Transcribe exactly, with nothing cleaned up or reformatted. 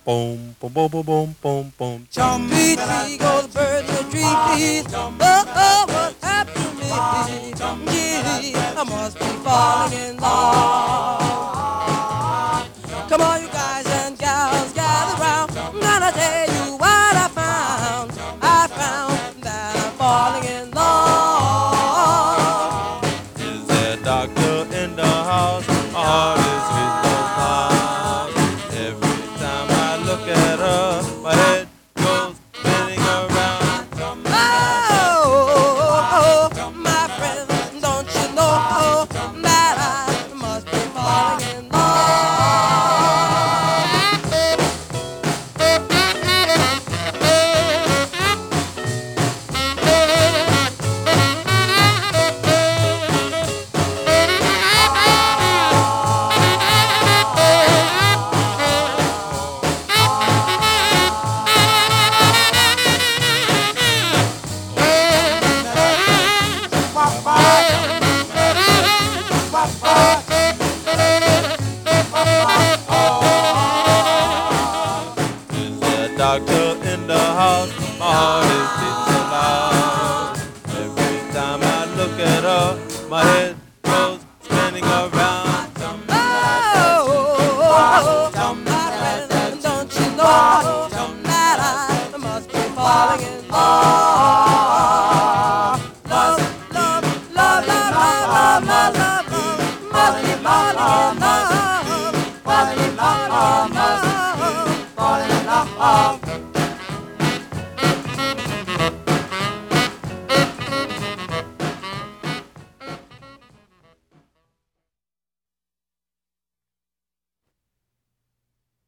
boom, boom, boom, boom, boom, boom, boom. Tree, tree, go the bird in the tree, please. Oh, oh, what happened to me? Gee, I must be falling in love. Come on, you guys and gals, gather round. I'm gonna tell you what I found. I found that I'm falling in love. Is there a doctor in the house? My heart is hit so loud. Every time I look at her, my head goes spinning around. Oh, oh, my friend, don't you know that I must be falling in Is there a doctor in the house? My heart is beat so loud. Every time I look at her, my head goes spinning around. Oh, my friend, don't you know that I must be falling in love? Love, love, love, love, love, love, love, love, must be falling in love. Must be falling in love. Falling in love.